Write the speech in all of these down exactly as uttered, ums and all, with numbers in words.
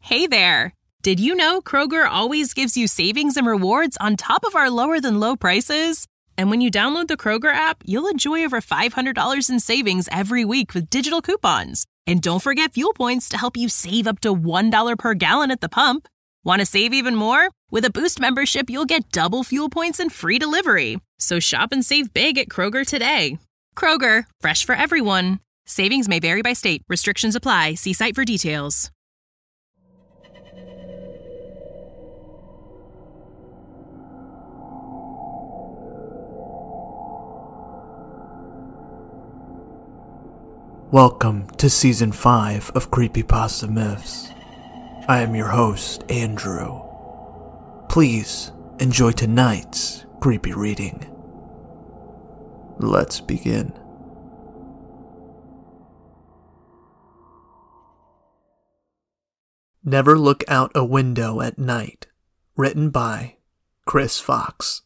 Hey there! Did you know Kroger always gives you savings and rewards on top of our lower-than-low prices? And when you download the Kroger app, you'll enjoy over five hundred dollars in savings every week with digital coupons. And don't forget fuel points to help you save up to one dollar per gallon at the pump. Want to save even more? With a Boost membership, you'll get double fuel points and free delivery. So shop and save big at Kroger today. Kroger, fresh for everyone. Savings may vary by state. Restrictions apply. See site for details. Welcome to Season five of Creepypasta Myths. I am your host, Andrew. Please enjoy tonight's creepy reading. Let's begin. Never Look Out a Window at Night, written by Chris Fox.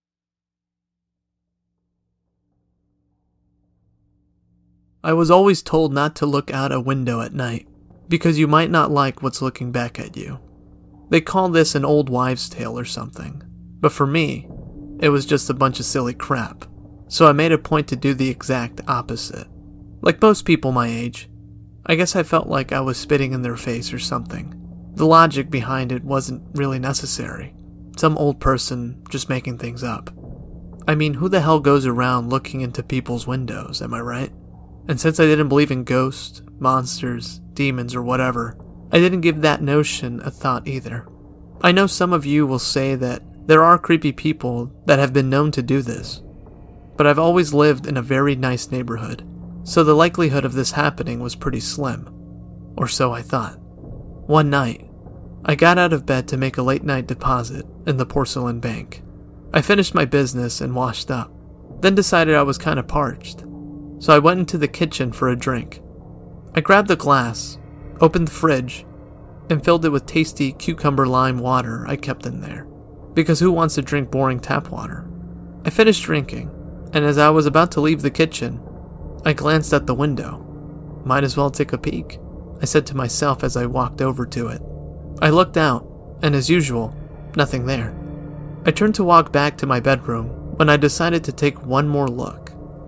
I was always told not to look out a window at night, because you might not like what's looking back at you. They call this an old wives' tale or something, but for me, it was just a bunch of silly crap, so I made a point to do the exact opposite. Like most people my age, I guess I felt like I was spitting in their face or something. The logic behind it wasn't really necessary. Some old person just making things up. I mean, who the hell goes around looking into people's windows, am I right? And since I didn't believe in ghosts, monsters, demons, or whatever, I didn't give that notion a thought either. I know some of you will say that there are creepy people that have been known to do this, but I've always lived in a very nice neighborhood, so the likelihood of this happening was pretty slim. Or so I thought. One night, I got out of bed to make a late night deposit in the porcelain bank. I finished my business and washed up, then decided I was kind of parched. So I went into the kitchen for a drink. I grabbed a glass, opened the fridge, and filled it with tasty cucumber lime water I kept in there, because who wants to drink boring tap water? I finished drinking, and as I was about to leave the kitchen, I glanced at the window. Might as well take a peek, I said to myself as I walked over to it. I looked out, and as usual, nothing there. I turned to walk back to my bedroom when I decided to take one more look.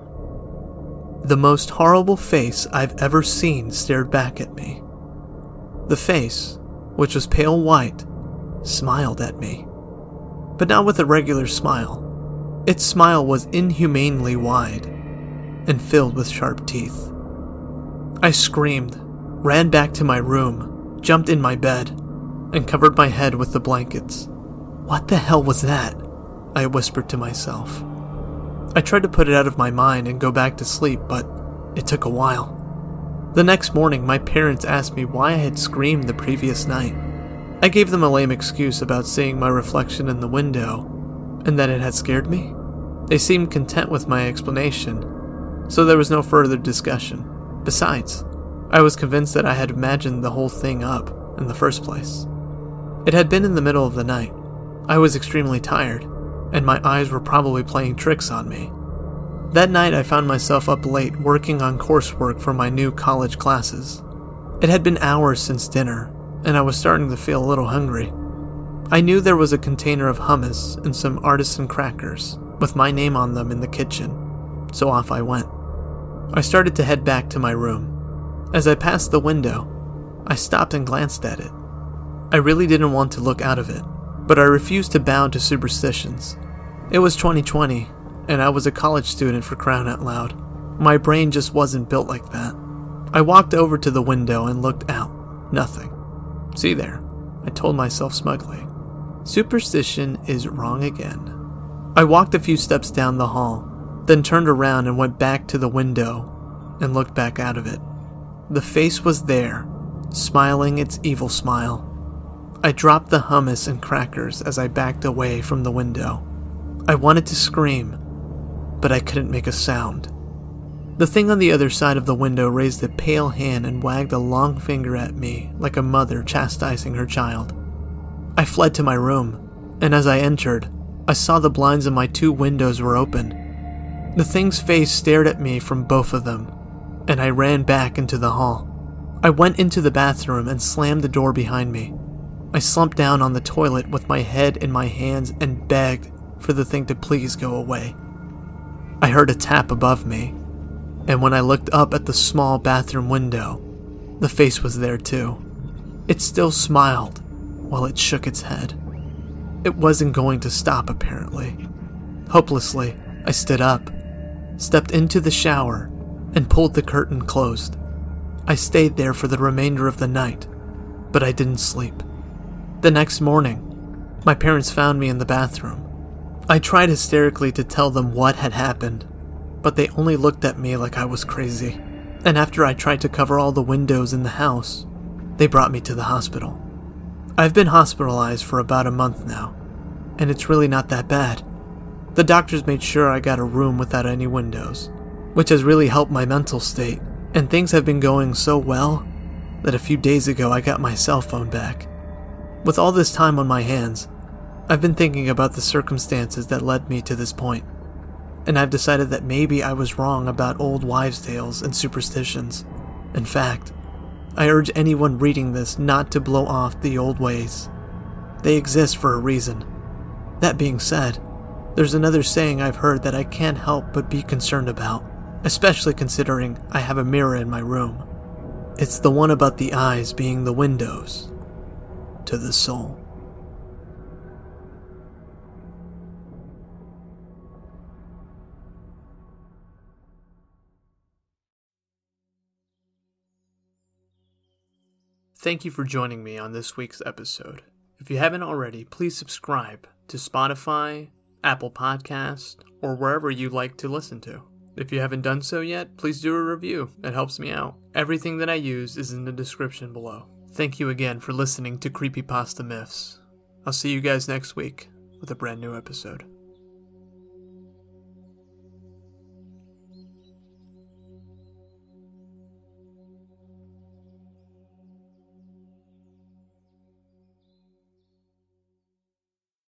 The most horrible face I've ever seen stared back at me. The face, which was pale white, smiled at me. But not with a regular smile. Its smile was inhumanely wide and filled with sharp teeth. I screamed, ran back to my room, jumped in my bed, and covered my head with the blankets. What the hell was that? I whispered to myself. I tried to put it out of my mind and go back to sleep, but it took a while. The next morning, my parents asked me why I had screamed the previous night. I gave them a lame excuse about seeing my reflection in the window, and that it had scared me. They seemed content with my explanation, so there was no further discussion. Besides, I was convinced that I had imagined the whole thing up in the first place. It had been in the middle of the night. I was extremely tired, and my eyes were probably playing tricks on me. That night I found myself up late working on coursework for my new college classes. It had been hours since dinner, and I was starting to feel a little hungry. I knew there was a container of hummus and some artisan crackers with my name on them in the kitchen, so off I went. I started to head back to my room. As I passed the window, I stopped and glanced at it. I really didn't want to look out of it, but I refused to bow to superstitions. It was twenty twenty, and I was a college student for crying out loud. My brain just wasn't built like that. I walked over to the window and looked out. Nothing. See there, I told myself smugly. Superstition is wrong again. I walked a few steps down the hall, then turned around and went back to the window and looked back out of it. The face was there, smiling its evil smile. I dropped the hummus and crackers as I backed away from the window. I wanted to scream, but I couldn't make a sound. The thing on the other side of the window raised a pale hand and wagged a long finger at me like a mother chastising her child. I fled to my room, and as I entered, I saw the blinds of my two windows were open. The thing's face stared at me from both of them, and I ran back into the hall. I went into the bathroom and slammed the door behind me. I slumped down on the toilet with my head in my hands and begged for the thing to please go away. I heard a tap above me, and when I looked up at the small bathroom window, the face was there too. It still smiled while it shook its head. It wasn't going to stop, apparently. Hopelessly, I stood up, stepped into the shower, and pulled the curtain closed. I stayed there for the remainder of the night, but I didn't sleep. The next morning, my parents found me in the bathroom. I tried hysterically to tell them what had happened, but they only looked at me like I was crazy. And after I tried to cover all the windows in the house, they brought me to the hospital. I've been hospitalized for about a month now, and it's really not that bad. The doctors made sure I got a room without any windows, which has really helped my mental state, and things have been going so well that a few days ago I got my cell phone back. With all this time on my hands, I've been thinking about the circumstances that led me to this point, and I've decided that maybe I was wrong about old wives' tales and superstitions. In fact, I urge anyone reading this not to blow off the old ways. They exist for a reason. That being said, there's another saying I've heard that I can't help but be concerned about, especially considering I have a mirror in my room. It's the one about the eyes being the windows to the soul. Thank you for joining me on this week's episode. If you haven't already, please subscribe to Spotify, Apple Podcasts, or wherever you like to listen to. If you haven't done so yet, please do a review. It helps me out. Everything that I use is in the description below. Thank you again for listening to Creepypasta Myths. I'll see you guys next week with a brand new episode.